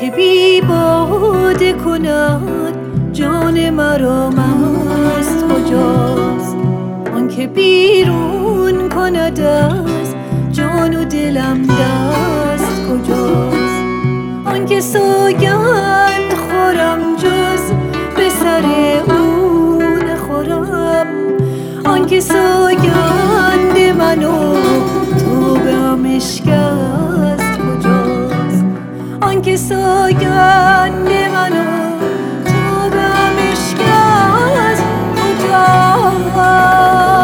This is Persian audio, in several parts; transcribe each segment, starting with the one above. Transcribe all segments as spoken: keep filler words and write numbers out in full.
که بی باده کند جان مرا مست کجاست؟ آن که بیرون کند از جان و دلم دست کجاست؟ آن که سوگند خورم جز به سر او نخورم، آن که سوگند من و توبه‌ام اشکست کجاست؟ آن که سوگند من و توبه‌ام اشکست کجاست؟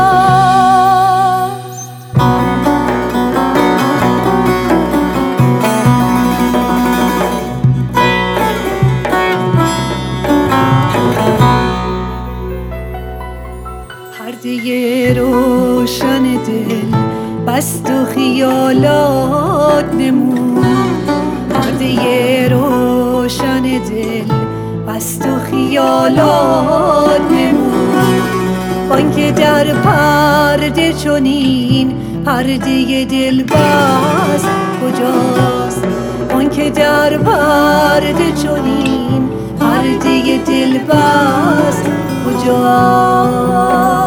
پرده روشن دل بست و خیالات نمود، پرده روشن دل بست و خیالات نمود. بانکه در پرده چنین پرده دل بست کجاست؟ بانکه در پرده چنین پرده دل بست کجاست؟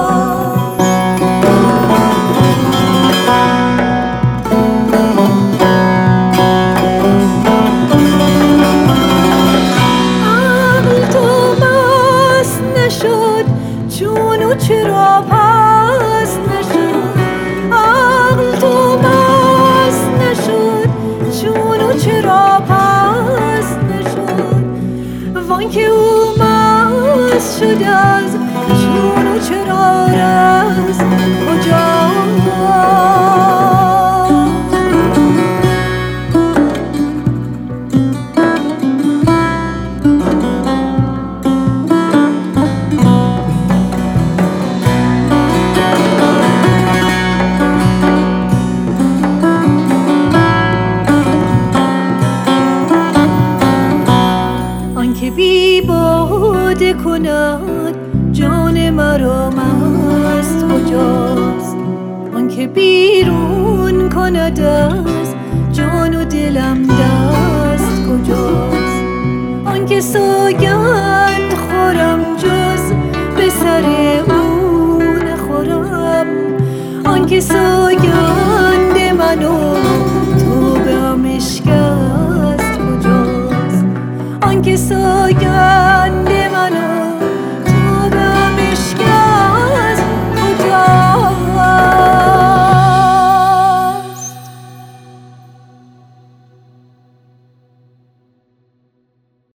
چرا پس نشد عقل تو مست نشد؟ چون و چرا پس نشد؟ وان که او مست شد از چون و چرا رست کجاست؟ که بی باده کند جان مرا مست کجاست؟ آن که بیرون کند از جان و دلم دست کجاست؟ آن که سوگند خورم جز به سر او نخورم، آن که سوگند